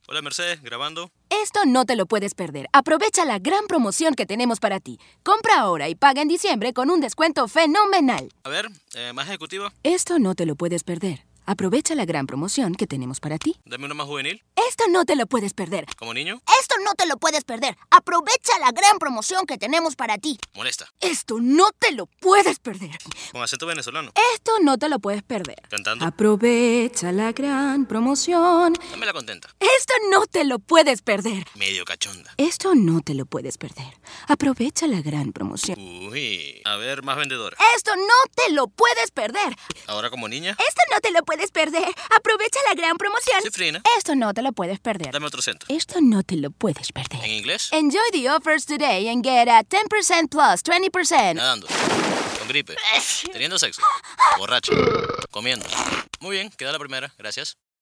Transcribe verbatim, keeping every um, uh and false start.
Hola, Mercedes, grabando. Esto no te lo puedes perder. Aprovecha la gran promoción que tenemos para ti. Compra ahora y paga en diciembre con un descuento fenomenal. A ver, eh, más ejecutiva. Esto no te lo puedes perder. Aprovecha la gran promoción que tenemos para ti. Dame uno más juvenil. Esto no te lo puedes perder. ¿Como niño? Esto no te lo puedes perder. Aprovecha la gran promoción que tenemos para ti. Molesta. Esto no te lo puedes perder. Con acento venezolano. Esto no te lo puedes perder. Cantando. Aprovecha la gran promoción. Dame la contenta. Esto no te lo puedes perder. Medio cachonda. Esto no te lo puedes perder. Aprovecha la gran promoción. Uy. A ver, más vendedora. Esto no te lo puedes perder. Ahora como niña. Esto no te lo puedes perder. Aprovecha la gran promoción. Cifrina. Esto no te lo puedes perder. Dame otro acento. Esto no te lo puedes perder. ¿En inglés? Enjoy the offers today and get a ten percent plus twenty percent. Nadando. Con gripe. Teniendo sexo. Borracha. Comiendo. Muy bien, queda la primera. Gracias.